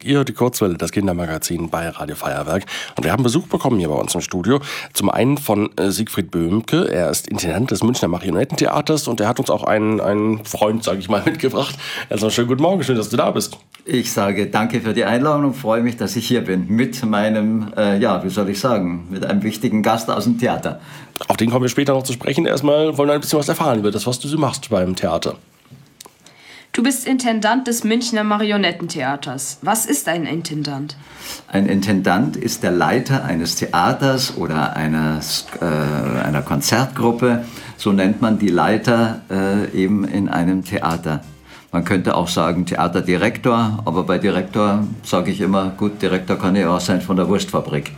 Ihr hört die Kurzwelle, das Kindermagazin bei Radio Feuerwerk. Und wir haben Besuch bekommen hier bei uns im Studio. Zum einen von Siegfried Böhmke. Er ist Intendant des Münchner Marionettentheaters und er hat uns auch einen Freund, sage ich mal, mitgebracht. Also schönen guten Morgen, schön, dass du da bist. Ich sage danke für die Einladung und freue mich, dass ich hier bin. Mit meinem, mit einem wichtigen Gast aus dem Theater. Auf den kommen wir später noch zu sprechen. Erstmal wollen wir ein bisschen was erfahren über das, was du so machst beim Theater. Du bist Intendant des Münchner Marionettentheaters. Was ist ein Intendant? Ein Intendant ist der Leiter eines Theaters oder einer Konzertgruppe. So nennt man die Leiter eben in einem Theater. Man könnte auch sagen Theaterdirektor, aber bei Direktor sage ich immer, gut, Direktor kann ja auch sein von der Wurstfabrik.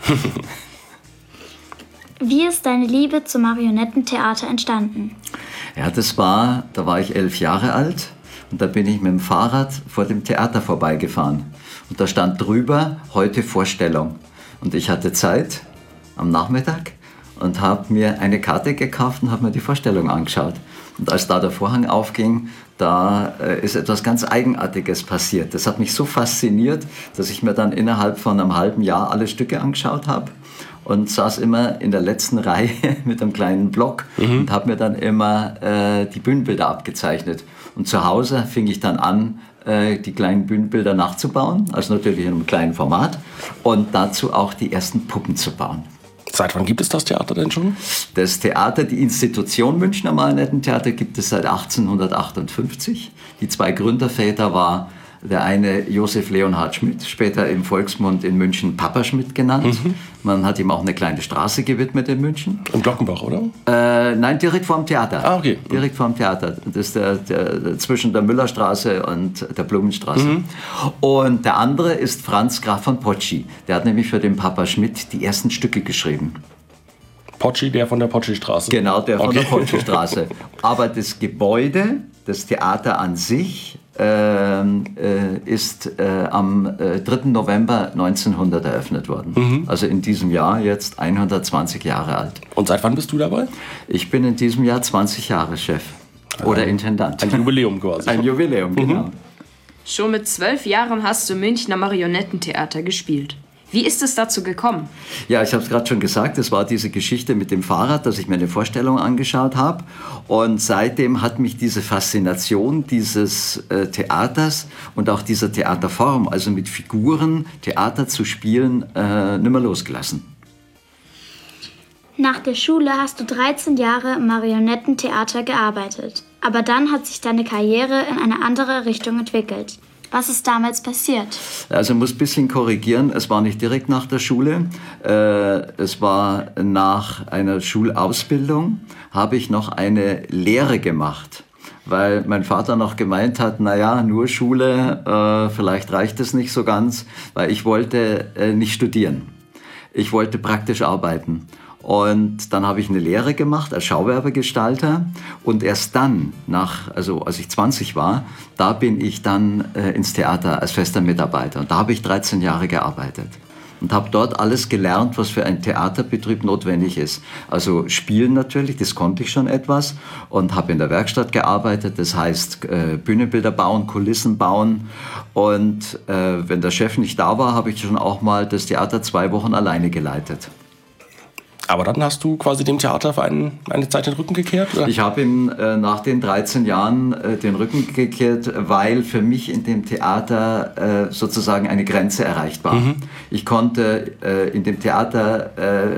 Wie ist deine Liebe zum Marionettentheater entstanden? Ja, da war ich 11 Jahre alt. Und da bin ich mit dem Fahrrad vor dem Theater vorbeigefahren. Und da stand drüber, heute Vorstellung. Und ich hatte Zeit am Nachmittag und habe mir eine Karte gekauft und habe mir die Vorstellung angeschaut. Und als da der Vorhang aufging, da ist etwas ganz Eigenartiges passiert. Das hat mich so fasziniert, dass ich mir dann innerhalb von einem halben Jahr alle Stücke angeschaut habe. Und saß immer in der letzten Reihe mit einem kleinen Block und habe mir dann immer die Bühnenbilder abgezeichnet. Und zu Hause fing ich dann an, die kleinen Bühnenbilder nachzubauen, also natürlich in einem kleinen Format, und dazu auch die ersten Puppen zu bauen. Seit wann gibt es das Theater denn schon? Das Theater, die Institution Münchner Marionettentheater, gibt es seit 1858. Die 2 Gründerväter waren der eine Josef Leonhard Schmidt, später im Volksmund in München Papa Schmidt genannt. Man hat ihm auch eine kleine Straße gewidmet in München. Im Glockenbach, oder? Nein, direkt vor dem Theater. Ah, okay. Direkt vor dem Theater. Das ist zwischen der Müllerstraße und der Blumenstraße. Und der andere ist Franz Graf von Pocci. Der hat nämlich für den Papa Schmidt die ersten Stücke geschrieben. Pocci, der von der Pocci-Straße. Genau, der von der Pocci-Straße. Aber das Gebäude, das Theater an sich, ist am 3. November 1900 eröffnet worden. Also in diesem Jahr jetzt 120 Jahre alt. Und seit wann bist du dabei? Ich bin in diesem Jahr 20 Jahre Chef oder Intendant. Ein Jubiläum quasi. Ein Jubiläum, genau. Schon mit 12 Jahren hast du Münchner Marionettentheater gespielt. Wie ist es dazu gekommen? Ja, ich habe es gerade schon gesagt, es war diese Geschichte mit dem Fahrrad, dass ich mir eine Vorstellung angeschaut habe. Und seitdem hat mich diese Faszination dieses Theaters und auch dieser Theaterform, also mit Figuren Theater zu spielen, nicht mehr losgelassen. Nach der Schule hast du 13 Jahre im Marionettentheater gearbeitet. Aber dann hat sich deine Karriere in eine andere Richtung entwickelt. Was ist damals passiert? Also ich muss ein bisschen korrigieren, es war nicht direkt nach der Schule, es war nach einer Schulausbildung, habe ich noch eine Lehre gemacht, weil mein Vater noch gemeint hat, naja, nur Schule, vielleicht reicht es nicht so ganz, weil ich wollte nicht studieren, ich wollte praktisch arbeiten. Und dann habe ich eine Lehre gemacht als Schauwerbegestalter und erst dann, als ich 20 war, da bin ich dann ins Theater als fester Mitarbeiter. Und da habe ich 13 Jahre gearbeitet und habe dort alles gelernt, was für einen Theaterbetrieb notwendig ist. Also spielen natürlich, das konnte ich schon etwas und habe in der Werkstatt gearbeitet, das heißt Bühnenbilder bauen, Kulissen bauen. Und wenn der Chef nicht da war, habe ich schon auch mal das Theater 2 Wochen alleine geleitet. Aber dann hast du quasi dem Theater für eine Zeit den Rücken gekehrt? Oder? Ich habe ihm nach den 13 Jahren den Rücken gekehrt, weil für mich in dem Theater sozusagen eine Grenze erreicht war. Ich konnte in dem Theater,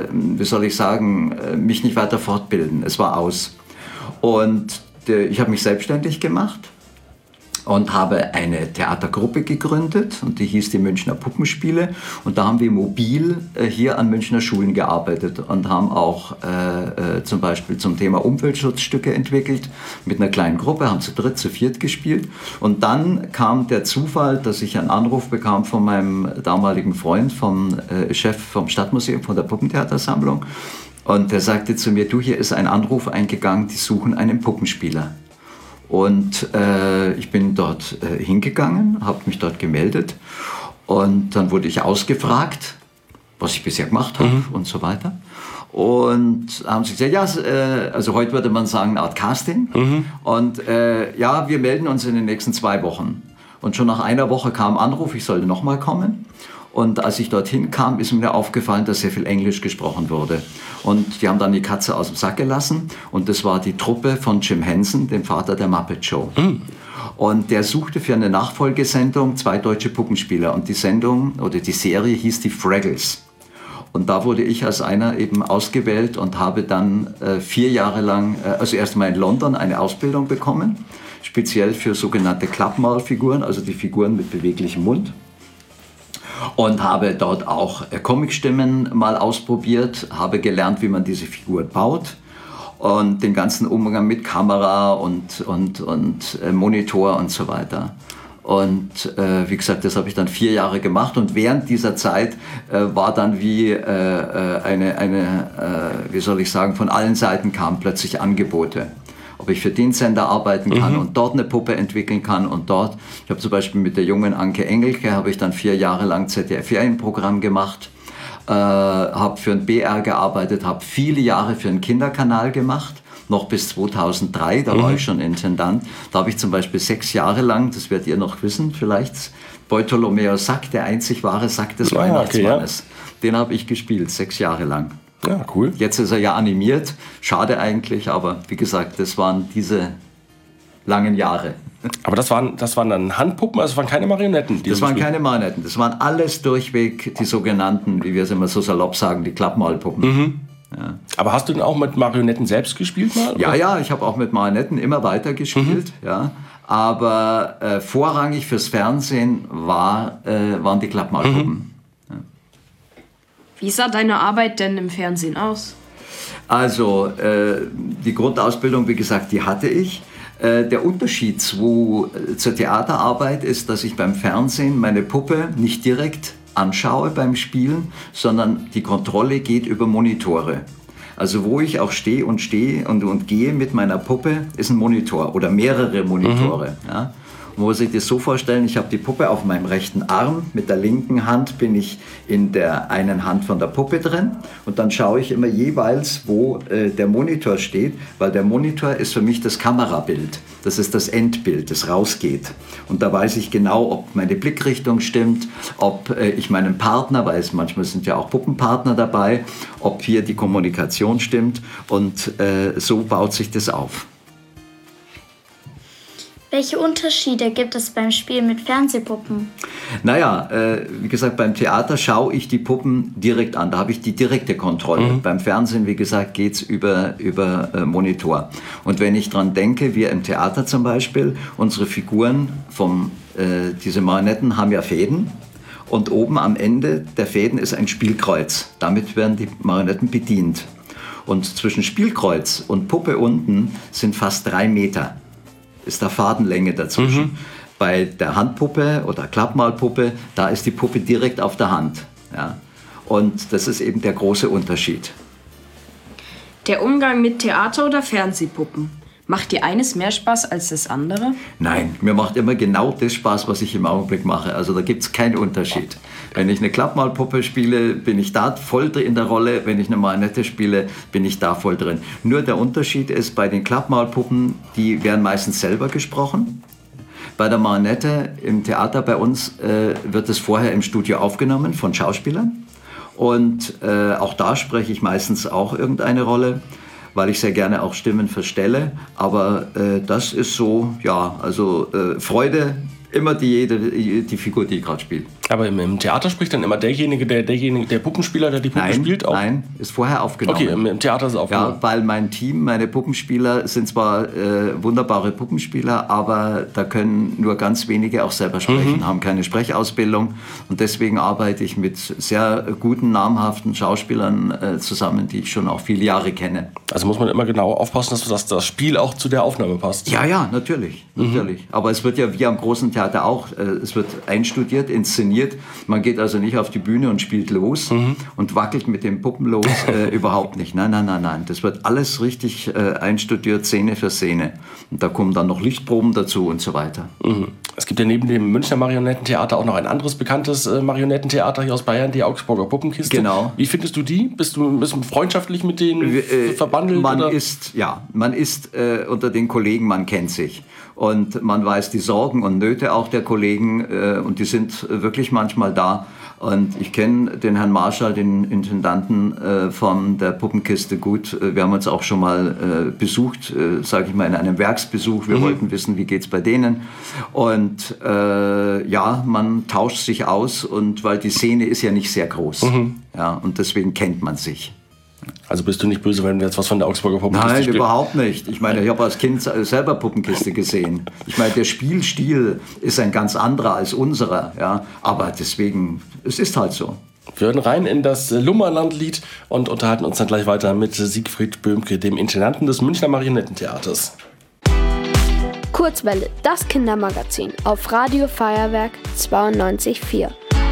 mich nicht weiter fortbilden. Es war aus. Und ich habe mich selbstständig gemacht und habe eine Theatergruppe gegründet und die hieß die Münchner Puppenspiele und da haben wir mobil hier an Münchner Schulen gearbeitet und haben auch zum Beispiel zum Thema Umweltschutzstücke entwickelt mit einer kleinen Gruppe, haben zu 3., zu 4 gespielt und dann kam der Zufall, dass ich einen Anruf bekam von meinem damaligen Freund, vom Chef vom Stadtmuseum, von der Puppentheatersammlung und der sagte zu mir, du, hier ist ein Anruf eingegangen, die suchen einen Puppenspieler. Und ich bin dort hingegangen, habe mich dort gemeldet und dann wurde ich ausgefragt, was ich bisher gemacht habe und so weiter. Und haben sie gesagt, ja, also heute würde man sagen, eine Art Casting. Und ja, wir melden uns in den nächsten 2 Wochen. Und schon nach einer Woche kam Anruf, ich sollte nochmal kommen. Und als ich dorthin kam, ist mir aufgefallen, dass sehr viel Englisch gesprochen wurde. Und die haben dann die Katze aus dem Sack gelassen. Und das war die Truppe von Jim Henson, dem Vater der Muppet Show. Und der suchte für eine Nachfolgesendung 2 deutsche Puppenspieler. Und die Sendung oder die Serie hieß die Fraggles. Und da wurde ich als einer eben ausgewählt und habe dann 4 Jahre lang, also erst mal in London, eine Ausbildung bekommen. Speziell für sogenannte Klappmaulfiguren, also die Figuren mit beweglichem Mund. Und habe dort auch Comicstimmen mal ausprobiert, habe gelernt, wie man diese Figur baut und den ganzen Umgang mit Kamera und Monitor und so weiter. Und wie gesagt, das habe ich dann 4 Jahre gemacht und während dieser Zeit war dann wie wie soll ich sagen, von allen Seiten kamen plötzlich Angebote. Ob ich für den Sender arbeiten kann und dort eine Puppe entwickeln kann und dort. Ich habe zum Beispiel mit der jungen Anke Engelke, habe ich dann 4 Jahre lang ZDF-Ferienprogramm gemacht, habe für ein BR gearbeitet, habe viele Jahre für einen Kinderkanal gemacht, noch bis 2003, da war ich schon Intendant. Da habe ich zum Beispiel 6 Jahre lang, das werdet ihr noch wissen vielleicht, Bartholomäus Sack, der einzig wahre Sack des Weihnachtsmannes. Okay, ja. Den habe ich gespielt, 6 Jahre lang. Ja, cool. Jetzt ist er ja animiert, schade eigentlich, aber wie gesagt, das waren diese langen Jahre. Aber das waren dann Handpuppen, also das waren keine Marionetten? Das waren keine Marionetten, das waren alles durchweg die sogenannten, wie wir es immer so salopp sagen, die Klappmaulpuppen. Ja. Aber hast du denn auch mit Marionetten selbst gespielt mal? Oder? Ja, ich habe auch mit Marionetten immer weiter gespielt, ja. Aber vorrangig fürs Fernsehen waren die Klappmaulpuppen. Wie sah deine Arbeit denn im Fernsehen aus? Also, die Grundausbildung, wie gesagt, die hatte ich. Der Unterschied zur Theaterarbeit ist, dass ich beim Fernsehen meine Puppe nicht direkt anschaue beim Spielen, sondern die Kontrolle geht über Monitore. Also wo ich auch stehe und gehe mit meiner Puppe, ist ein Monitor oder mehrere Monitore. Ja. Man muss sich das so vorstellen, ich habe die Puppe auf meinem rechten Arm, mit der linken Hand bin ich in der einen Hand von der Puppe drin und dann schaue ich immer jeweils, wo der Monitor steht, weil der Monitor ist für mich das Kamerabild, das ist das Endbild, das rausgeht. Und da weiß ich genau, ob meine Blickrichtung stimmt, ob ich meinen Partner, weil manchmal sind ja auch Puppenpartner dabei, ob hier die Kommunikation stimmt und so baut sich das auf. Welche Unterschiede gibt es beim Spiel mit Fernsehpuppen? Naja, wie gesagt, beim Theater schaue ich die Puppen direkt an. Da habe ich die direkte Kontrolle. Beim Fernsehen, wie gesagt, geht es über Monitor. Und wenn ich dran denke, wir im Theater zum Beispiel, unsere Figuren, diese Marionetten haben ja Fäden. Und oben am Ende der Fäden ist ein Spielkreuz. Damit werden die Marionetten bedient. Und zwischen Spielkreuz und Puppe unten sind fast 3 Meter. Ist da Fadenlänge dazwischen. Bei der Handpuppe oder Klappmaulpuppe, da ist die Puppe direkt auf der Hand. Ja. Und das ist eben der große Unterschied. Der Umgang mit Theater- oder Fernsehpuppen. Macht dir eines mehr Spaß als das andere? Nein, mir macht immer genau das Spaß, was ich im Augenblick mache. Also da gibt es keinen Unterschied. Wenn ich eine Klappmaulpuppe spiele, bin ich da voll in der Rolle. Wenn ich eine Marionette spiele, bin ich da voll drin. Nur der Unterschied ist, bei den Klappmaulpuppen, die werden meistens selber gesprochen. Bei der Marionette im Theater bei uns wird es vorher im Studio aufgenommen von Schauspielern. Und auch da spreche ich meistens auch irgendeine Rolle, weil ich sehr gerne auch Stimmen verstelle. Aber das ist so, ja, also Freude, immer die Figur, die ich gerade spiele. Aber im Theater spricht dann immer derjenige, der Puppenspieler, der die Puppe spielt? Auch? Nein, ist vorher aufgenommen. Okay, im Theater ist es aufgenommen. Ja, weil mein Team, meine Puppenspieler sind zwar wunderbare Puppenspieler, aber da können nur ganz wenige auch selber sprechen, haben keine Sprechausbildung. Und deswegen arbeite ich mit sehr guten, namhaften Schauspielern zusammen, die ich schon auch viele Jahre kenne. Also muss man immer genau aufpassen, dass das Spiel auch zu der Aufnahme passt. Ja, natürlich. Aber es wird ja wie am großen Theater auch, es wird einstudiert, inszeniert funktioniert. Man geht also nicht auf die Bühne und spielt los und wackelt mit den Puppen los. Überhaupt nicht. Nein. Das wird alles richtig einstudiert, Szene für Szene. Und da kommen dann noch Lichtproben dazu und so weiter. Es gibt ja neben dem Münchner Marionettentheater auch noch ein anderes bekanntes Marionettentheater hier aus Bayern, die Augsburger Puppenkiste. Genau. Wie findest du die? Bist du freundschaftlich mit denen verbandelt? Man ist unter den Kollegen, man kennt sich. Und man weiß die Sorgen und Nöte auch der Kollegen und die sind wirklich manchmal da. Und ich kenne den Herrn Marschall, den Intendanten von der Puppenkiste gut. Wir haben uns auch schon mal besucht, sage ich mal, in einem Werksbesuch. Wir wollten wissen, wie geht's bei denen. Und man tauscht sich aus, und weil die Szene ist ja nicht sehr groß. Ja, und deswegen kennt man sich. Also bist du nicht böse, wenn wir jetzt was von der Augsburger Puppenkiste Nein, spielen? überhaupt nicht. Ich meine, ich habe als Kind selber Puppenkiste gesehen. Ich meine, der Spielstil ist ein ganz anderer als unserer. Ja? Aber deswegen, es ist halt so. Wir hören rein in das Lummerlandlied und unterhalten uns dann gleich weiter mit Siegfried Böhmke, dem Intendanten des Münchner Marionettentheaters. Kurzwelle, das Kindermagazin auf Radio Feuerwerk 92.4.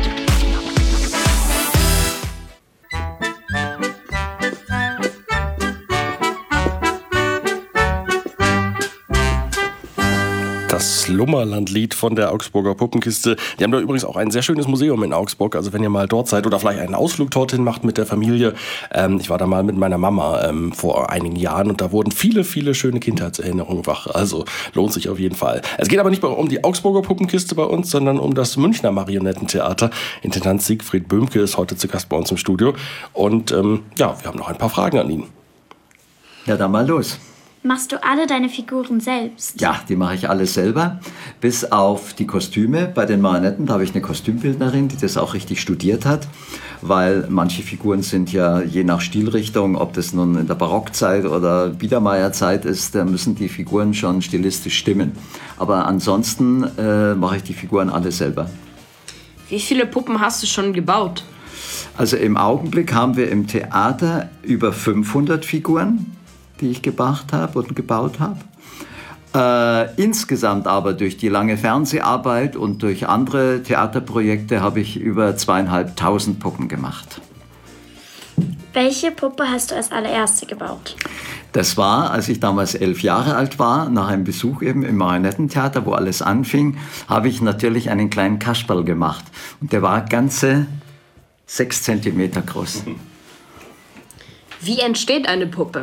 Das Lummerlandlied von der Augsburger Puppenkiste. Die haben da übrigens auch ein sehr schönes Museum in Augsburg. Also wenn ihr mal dort seid oder vielleicht einen Ausflug dorthin macht mit der Familie. Ich war da mal mit meiner Mama vor einigen Jahren und da wurden viele, viele schöne Kindheitserinnerungen wach. Also lohnt sich auf jeden Fall. Es geht aber nicht um die Augsburger Puppenkiste bei uns, sondern um das Münchner Marionettentheater. Intendant Siegfried Böhmke ist heute zu Gast bei uns im Studio. Und wir haben noch ein paar Fragen an ihn. Ja, dann mal los. Machst du alle deine Figuren selbst? Ja, die mache ich alle selber, bis auf die Kostüme. Bei den Marionetten, da habe ich eine Kostümbildnerin, die das auch richtig studiert hat, weil manche Figuren sind ja je nach Stilrichtung, ob das nun in der Barockzeit oder Biedermeierzeit ist, da müssen die Figuren schon stilistisch stimmen. Aber ansonsten mache ich die Figuren alle selber. Wie viele Puppen hast du schon gebaut? Also im Augenblick haben wir im Theater über 500 Figuren, die ich gebracht habe und gebaut habe. Insgesamt aber durch die lange Fernseharbeit und durch andere Theaterprojekte habe ich über 2.500 Puppen gemacht. Welche Puppe hast du als allererste gebaut? Das war, als ich damals 11 Jahre alt war, nach einem Besuch eben im Marionettentheater, wo alles anfing, habe ich natürlich einen kleinen Kasperl gemacht. Und der war ganze 6 Zentimeter groß. Wie entsteht eine Puppe?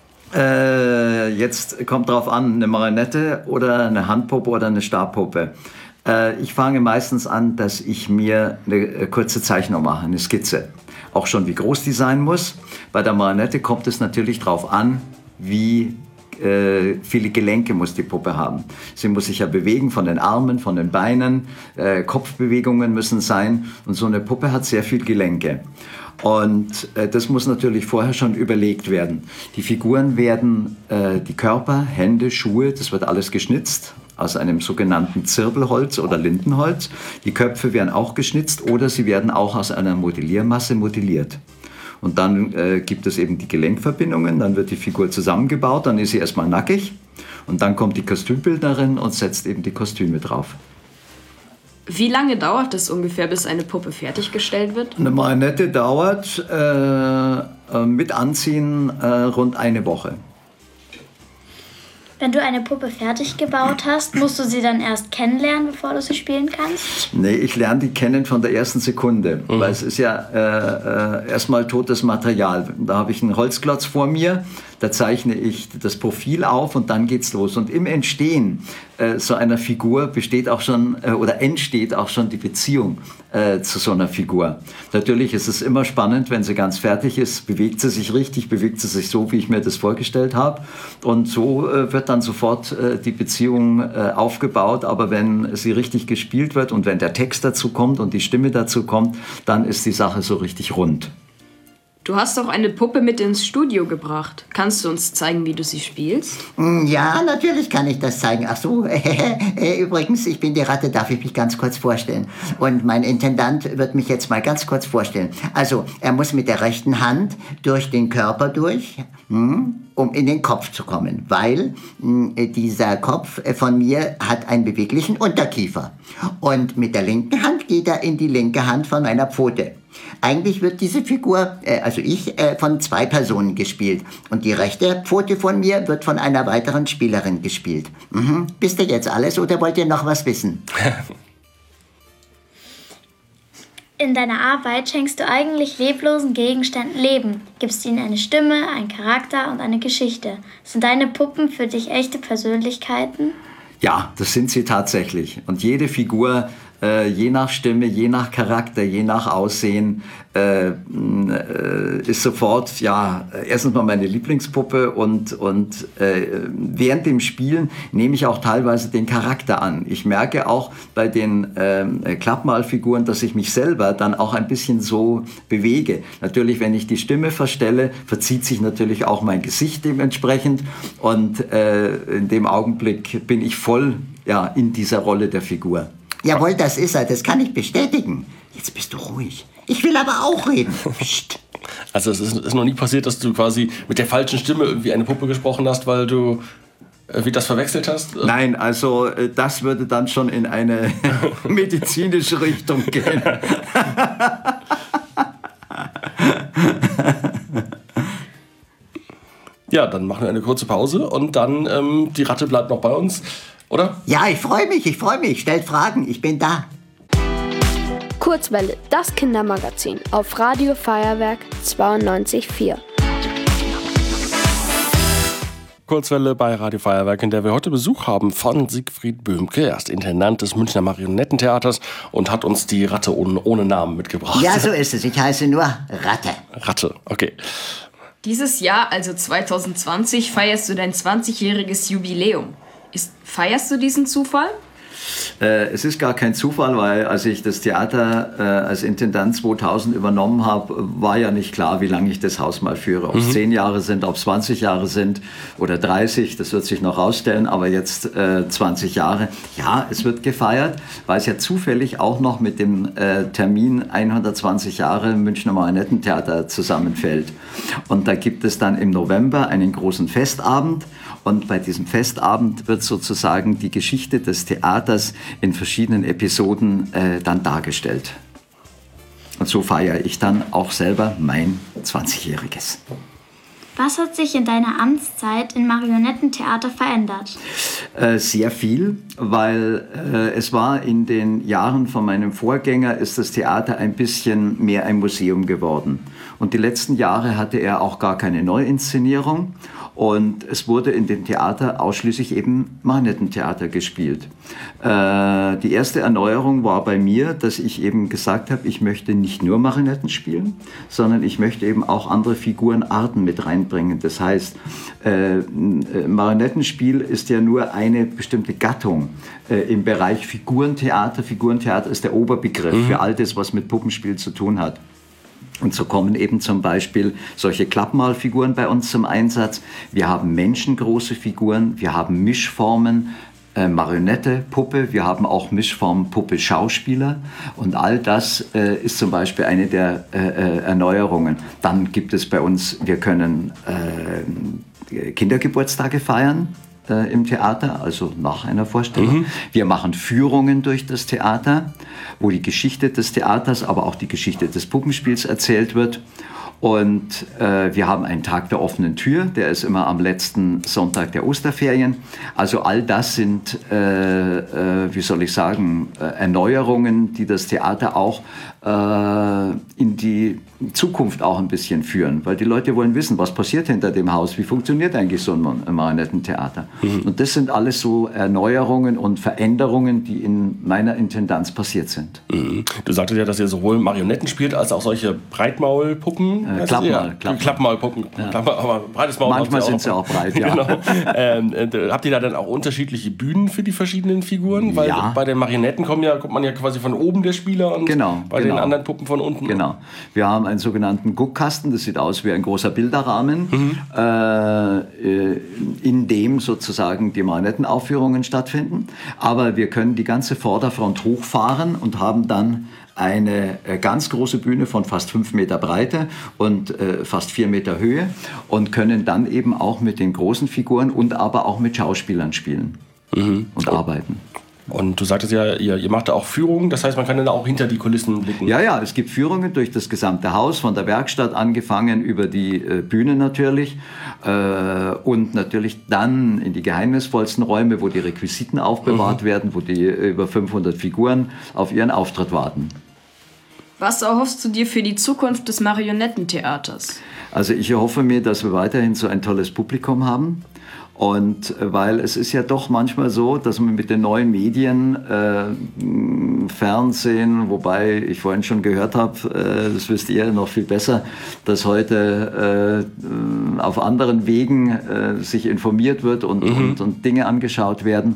Jetzt kommt drauf an, eine Marionette oder eine Handpuppe oder eine Stabpuppe. Ich fange meistens an, dass ich mir eine kurze Zeichnung mache, eine Skizze. Auch schon, wie groß die sein muss. Bei der Marionette kommt es natürlich drauf an, wie viele Gelenke muss die Puppe haben. Sie muss sich ja bewegen von den Armen, von den Beinen, Kopfbewegungen müssen sein. Und so eine Puppe hat sehr viel Gelenke. Und das muss natürlich vorher schon überlegt werden. Die Figuren werden, die Körper, Hände, Schuhe, das wird alles geschnitzt aus einem sogenannten Zirbelholz oder Lindenholz. Die Köpfe werden auch geschnitzt oder sie werden auch aus einer Modelliermasse modelliert. Und dann gibt es eben die Gelenkverbindungen, dann wird die Figur zusammengebaut, dann ist sie erstmal nackig und dann kommt die Kostümbildnerin und setzt eben die Kostüme drauf. Wie lange dauert es ungefähr, bis eine Puppe fertiggestellt wird? Eine Marionette dauert mit Anziehen rund eine Woche. Wenn du eine Puppe fertig gebaut hast, musst du sie dann erst kennenlernen, bevor du sie spielen kannst? Nee, ich lerne die kennen von der ersten Sekunde, weil es ist ja erstmal totes Material. Da habe ich einen Holzklotz vor mir, da zeichne ich das Profil auf und dann geht's los. Und im Entstehen so einer Figur besteht auch schon oder entsteht auch schon die Beziehung zu so einer Figur. Natürlich ist es immer spannend, wenn sie ganz fertig ist, bewegt sie sich richtig, bewegt sie sich so, wie ich mir das vorgestellt habe. Und so wird dann sofort die Beziehung aufgebaut. Aber wenn sie richtig gespielt wird und wenn der Text dazu kommt und die Stimme dazu kommt, dann ist die Sache so richtig rund. Du hast auch eine Puppe mit ins Studio gebracht. Kannst du uns zeigen, wie du sie spielst? Ja, natürlich kann ich das zeigen. Ach so, übrigens, ich bin die Ratte, darf ich mich ganz kurz vorstellen. Und mein Intendant wird mich jetzt mal ganz kurz vorstellen. Also, er muss mit der rechten Hand durch den Körper durch und um in den Kopf zu kommen, weil dieser Kopf von mir hat einen beweglichen Unterkiefer. Und mit der linken Hand geht er in die linke Hand von meiner Pfote. Eigentlich wird diese Figur, also ich, von 2 Personen gespielt. Und die rechte Pfote von mir wird von einer weiteren Spielerin gespielt. Wisst ihr jetzt alles oder wollt ihr noch was wissen? In deiner Arbeit schenkst du eigentlich leblosen Gegenständen Leben, gibst ihnen eine Stimme, einen Charakter und eine Geschichte. Sind deine Puppen für dich echte Persönlichkeiten? Ja, das sind sie tatsächlich. Und jede Figur, je nach Stimme, je nach Charakter, je nach Aussehen, ist sofort, ja, erstens mal meine Lieblingspuppe und während dem Spielen nehme ich auch teilweise den Charakter an. Ich merke auch bei den Klappmalfiguren, dass ich mich selber dann auch ein bisschen so bewege. Natürlich, wenn ich die Stimme verstelle, verzieht sich natürlich auch mein Gesicht dementsprechend und in dem Augenblick bin ich voll in dieser Rolle der Figur. Jawohl, das ist er, das kann ich bestätigen. Jetzt bist du ruhig. Ich will aber auch reden. Psst. Also es ist noch nie passiert, dass du quasi mit der falschen Stimme irgendwie eine Puppe gesprochen hast, weil du irgendwie das verwechselt hast? Nein, also das würde dann schon in eine medizinische Richtung gehen. Ja, dann machen wir eine kurze Pause und dann die Ratte bleibt noch bei uns, oder? Ja, ich freue mich. Stellt Fragen, ich bin da. Kurzwelle, das Kindermagazin auf Radio Feuerwerk 92.4. Kurzwelle bei Radio Feuerwerk, in der wir heute Besuch haben von Siegfried Böhmke. Er ist Intendant des Münchner Marionettentheaters und hat uns die Ratte ohne Namen mitgebracht. Ja, so ist es. Ich heiße nur Ratte. Ratte, okay. Dieses Jahr, also 2020, feierst du dein 20-jähriges Jubiläum. Feierst du diesen Zufall? Es ist gar kein Zufall, weil als ich das Theater als Intendant 2000 übernommen habe, war ja nicht klar, wie lange ich das Haus mal führe. Ob es 10 Jahre sind, ob es 20 Jahre sind oder 30, das wird sich noch rausstellen, aber jetzt 20 Jahre. Ja, es wird gefeiert, weil es ja zufällig auch noch mit dem Termin 120 Jahre Münchner Marionettentheater zusammenfällt. Und da gibt es dann im November einen großen Festabend. Und bei diesem Festabend wird sozusagen die Geschichte des Theaters in verschiedenen Episoden dann dargestellt. Und so feiere ich dann auch selber mein 20-Jähriges. Was hat sich in deiner Amtszeit im Marionettentheater verändert? Sehr viel, weil es war in den Jahren von meinem Vorgänger, ist das Theater ein bisschen mehr ein Museum geworden. Und die letzten Jahre hatte er auch gar keine Neuinszenierung. Und es wurde in dem Theater ausschließlich eben Marionettentheater gespielt. Die erste Erneuerung war bei mir, dass ich eben gesagt habe, ich möchte nicht nur Marionetten spielen, sondern ich möchte eben auch andere Figurenarten mit reinbringen. Das heißt, Marionettenspiel ist ja nur eine bestimmte Gattung im Bereich Figurentheater. Figurentheater ist der Oberbegriff für all das, was mit Puppenspiel zu tun hat. Und so kommen eben zum Beispiel solche Klappmalfiguren bei uns zum Einsatz. Wir haben menschengroße Figuren, wir haben Mischformen, Marionette, Puppe, wir haben auch Mischformen Puppe, Schauspieler. Und all das ist zum Beispiel eine der Erneuerungen. Dann gibt es bei uns, wir können Kindergeburtstage feiern im Theater, also nach einer Vorstellung. Wir machen Führungen durch das Theater, wo die Geschichte des Theaters, aber auch die Geschichte des Puppenspiels erzählt wird. Und wir haben einen Tag der offenen Tür, der ist immer am letzten Sonntag der Osterferien. Also all das sind, wie soll ich sagen, Erneuerungen, die das Theater auch in die Zukunft auch ein bisschen führen. Weil die Leute wollen wissen, was passiert hinter dem Haus, wie funktioniert eigentlich so ein Marionettentheater. Und das sind alles so Erneuerungen und Veränderungen, die in meiner Intendanz passiert sind. Du sagtest ja, dass ihr sowohl Marionetten spielt, als auch solche Breitmaulpuppen. Klappmaulpuppen. Ja. Aber breites Maul. Manchmal sind sie auch breit, ja. Genau. Habt ihr da dann auch unterschiedliche Bühnen für die verschiedenen Figuren? Weil bei den Marionetten kommt man ja quasi von oben der Spieler und bei den anderen Puppen von unten. Genau. Wir haben einen sogenannten Guckkasten, das sieht aus wie ein großer Bilderrahmen, in dem sozusagen die Marionettenaufführungen stattfinden. Aber wir können die ganze Vorderfront hochfahren und haben dann eine ganz große Bühne von fast 5 Meter Breite und fast 4 Meter Höhe und können dann eben auch mit den großen Figuren und aber auch mit Schauspielern spielen und arbeiten. Und du sagtest ja, ihr macht da auch Führungen, das heißt, man kann dann auch hinter die Kulissen blicken. Ja, es gibt Führungen durch das gesamte Haus, von der Werkstatt angefangen über die Bühne natürlich und natürlich dann in die geheimnisvollsten Räume, wo die Requisiten aufbewahrt werden, wo die über 500 Figuren auf ihren Auftritt warten. Was erhoffst du dir für die Zukunft des Marionettentheaters? Also ich erhoffe mir, dass wir weiterhin so ein tolles Publikum haben. Und weil es ist ja doch manchmal so, dass man mit den neuen Medien, Fernsehen, wobei ich vorhin schon gehört habe, das wisst ihr noch viel besser, dass heute auf anderen Wegen sich informiert wird und Dinge angeschaut werden.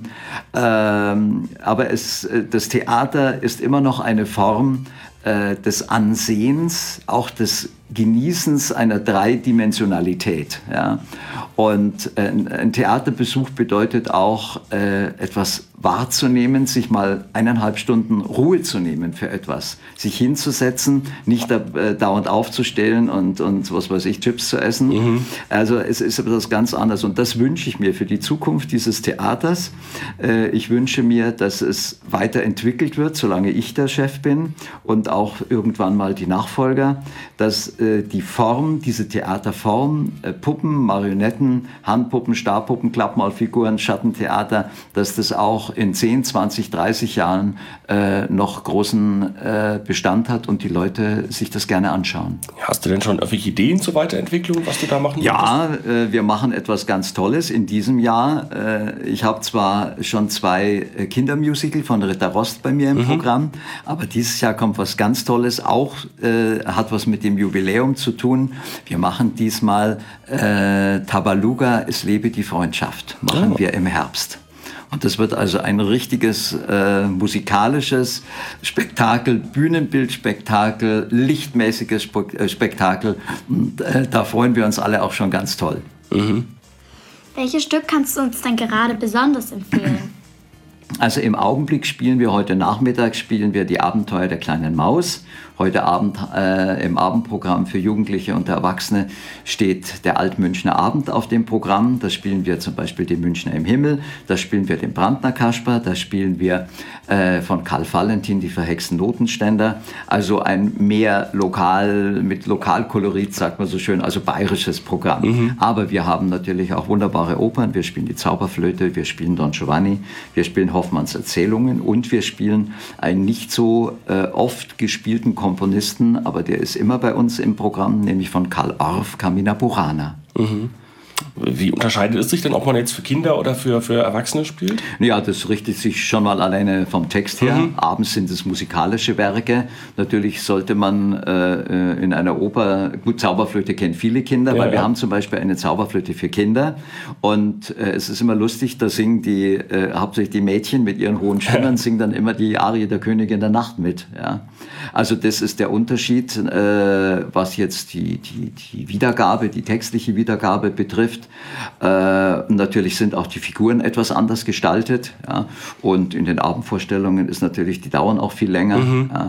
Aber das Theater ist immer noch eine Form des Ansehens, auch des Genießens einer Dreidimensionalität. Ja? Und ein Theaterbesuch bedeutet auch, etwas wahrzunehmen, sich mal 1,5 Stunden Ruhe zu nehmen für etwas, sich hinzusetzen, nicht dauernd aufzustellen und was weiß ich, Chips zu essen. Also es ist etwas ganz anderes und das wünsche ich mir für die Zukunft dieses Theaters. Ich wünsche mir, dass es weiterentwickelt wird, solange ich der Chef bin und auch irgendwann mal die Nachfolger, dass die Form, diese Theaterform, Puppen, Marionetten, Handpuppen, Stabpuppen, Klappmaulfiguren, Schattentheater, dass das auch in 10, 20, 30 Jahren noch großen Bestand hat und die Leute sich das gerne anschauen. Hast du denn schon irgendwelche Ideen zur Weiterentwicklung, was du da machen willst? Ja, wir machen etwas ganz Tolles in diesem Jahr. Ich habe zwar schon 2 Kindermusical von Ritter Rost bei mir im Programm, aber dieses Jahr kommt was ganz Tolles, auch hat was mit dem Jubiläum zu tun. Wir machen diesmal Tabaluga, es lebe die Freundschaft, machen wir im Herbst. Und das wird also ein richtiges musikalisches Spektakel, Bühnenbildspektakel, lichtmäßiges Spektakel. Und da freuen wir uns alle auch schon ganz toll. Welches Stück kannst du uns dann gerade besonders empfehlen? Also im Augenblick heute Nachmittag spielen wir die Abenteuer der kleinen Maus. Heute Abend im Abendprogramm für Jugendliche und Erwachsene steht der Altmünchner Abend auf dem Programm. Da spielen wir zum Beispiel die Münchner im Himmel, da spielen wir den Brandner Kasper, da spielen wir von Karl Valentin die verhexten Notenständer. Also ein mehr mit Lokalkolorit, sagt man so schön, also bayerisches Programm. Aber wir haben natürlich auch wunderbare Opern. Wir spielen die Zauberflöte, wir spielen Don Giovanni, wir spielen Hoffmanns Erzählungen und wir spielen einen nicht so oft gespielten Komponisten, aber der ist immer bei uns im Programm, nämlich von Karl Orff, Carmina Burana. Wie unterscheidet es sich denn, ob man jetzt für Kinder oder für Erwachsene spielt? Ja, das richtet sich schon mal alleine vom Text her. Abends sind es musikalische Werke. Natürlich sollte man in einer Oper, gut, Zauberflöte kennen viele Kinder, weil wir haben zum Beispiel eine Zauberflöte für Kinder. Und es ist immer lustig, da singen hauptsächlich die Mädchen mit ihren hohen Stimmen, singen dann immer die Arie der Königin der Nacht mit. Ja. Also das ist der Unterschied, was jetzt die Wiedergabe, die textliche Wiedergabe betrifft. Natürlich sind auch die Figuren etwas anders gestaltet. Ja. Und in den Abendvorstellungen ist natürlich, die dauern auch viel länger. Ja.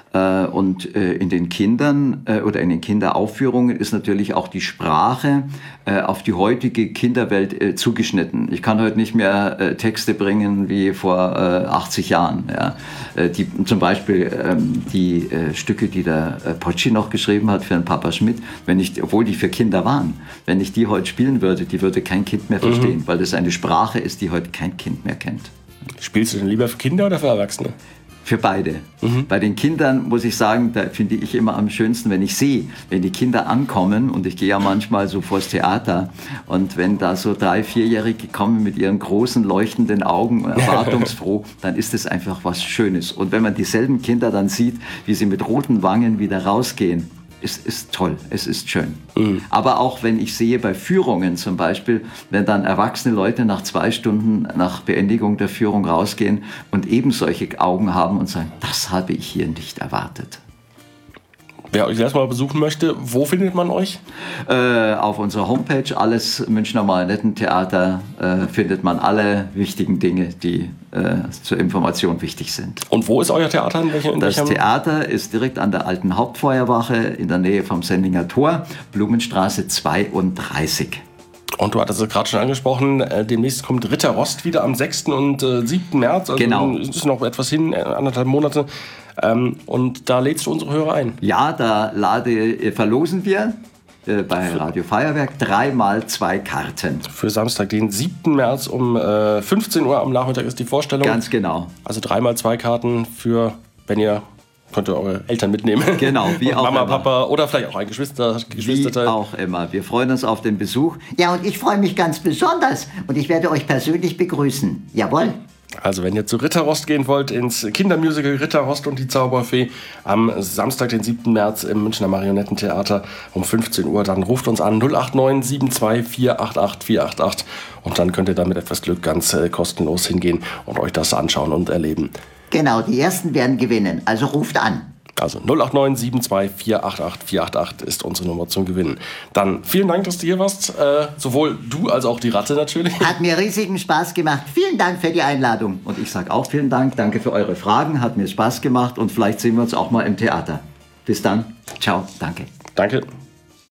Und in den Kindern oder in den Kinderaufführungen ist natürlich auch die Sprache auf die heutige Kinderwelt zugeschnitten. Ich kann heute nicht mehr Texte bringen wie vor 80 Jahren. Ja. Zum Beispiel die Stücke, die der Pocci noch geschrieben hat für den Papa Schmidt, obwohl die für Kinder waren, wenn ich die heute spielen würde, die würde kein Kind mehr verstehen, weil das eine Sprache ist, die heute kein Kind mehr kennt. Spielst du denn lieber für Kinder oder für Erwachsene? Für beide. Bei den Kindern muss ich sagen, da finde ich immer am schönsten, wenn ich sehe, wenn die Kinder ankommen, und ich gehe ja manchmal so vors Theater, und wenn da so 3-, 4-Jährige kommen mit ihren großen leuchtenden Augen, erwartungsfroh, dann ist es einfach was Schönes. Und wenn man dieselben Kinder dann sieht, wie sie mit roten Wangen wieder rausgehen, es ist toll, es ist schön. Aber auch wenn ich sehe bei Führungen zum Beispiel, wenn dann erwachsene Leute nach 2 Stunden nach Beendigung der Führung rausgehen und eben solche Augen haben und sagen, das habe ich hier nicht erwartet. Wer euch erstmal besuchen möchte, wo findet man euch? Auf unserer Homepage, alles Münchner Marionettentheater, findet man alle wichtigen Dinge, die zur Information wichtig sind. Und wo ist euer Theater? Das Theater ist direkt an der alten Hauptfeuerwache in der Nähe vom Sendinger Tor, Blumenstraße 32. Und du hattest es gerade schon angesprochen, demnächst kommt Ritter Rost wieder am 6. und 7. März. Also genau. Ist noch etwas hin, 1,5 Monate. Und da lädst du unsere Hörer ein. Ja, da verlosen wir bei Radio Feuerwerk 3x2 Karten. Für Samstag, den 7. März um 15 Uhr am Nachmittag ist die Vorstellung. Ganz genau. Also 3x2 Karten für, wenn ihr... Könnt ihr eure Eltern mitnehmen. Genau, wie auch Mama, immer. Papa oder vielleicht auch ein Geschwisterteil. Wie auch immer. Wir freuen uns auf den Besuch. Ja, und ich freue mich ganz besonders. Und ich werde euch persönlich begrüßen. Jawohl. Also wenn ihr zu Ritter Rost gehen wollt, ins Kindermusical Ritter Rost und die Zauberfee am Samstag, den 7. März im Münchner Marionettentheater um 15 Uhr, dann ruft uns an 089 72 488 488 und dann könnt ihr da mit etwas Glück ganz kostenlos hingehen und euch das anschauen und erleben. Genau, die Ersten werden gewinnen. Also ruft an. Also 089 72 488 488 ist unsere Nummer zum Gewinnen. Dann vielen Dank, dass du hier warst. Sowohl du als auch die Ratte natürlich. Hat mir riesigen Spaß gemacht. Vielen Dank für die Einladung. Und ich sage auch vielen Dank. Danke für eure Fragen. Hat mir Spaß gemacht. Und vielleicht sehen wir uns auch mal im Theater. Bis dann. Ciao. Danke. Danke.